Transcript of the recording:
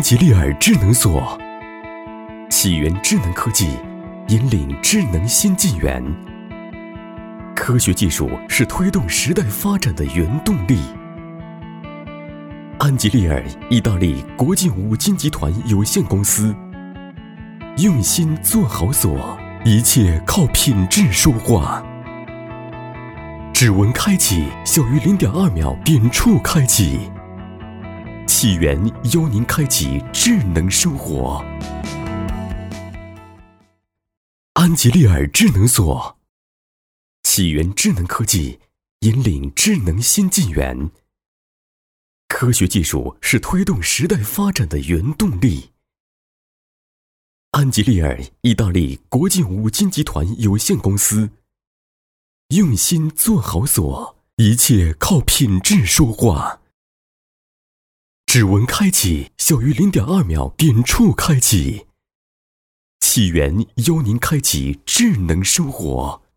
吉利尔智能锁，起源智能科技，引领智能新纪元。科学技术是推动时代发展的原动力。安吉利尔意大利国际五金集团有限公司，用心做好锁，一切靠品质说话。指纹开启小于0.2秒点触开启，起源邀您开启智能生活。安吉利尔智能锁，起源智能科技，引领智能新纪元。科学技术是推动时代发展的原动力。安吉利尔意大利国际五金集团有限公司，用心做好锁，一切靠品质说话。指纹开启小于0.2秒点触开启，起源邀您开启智能生活。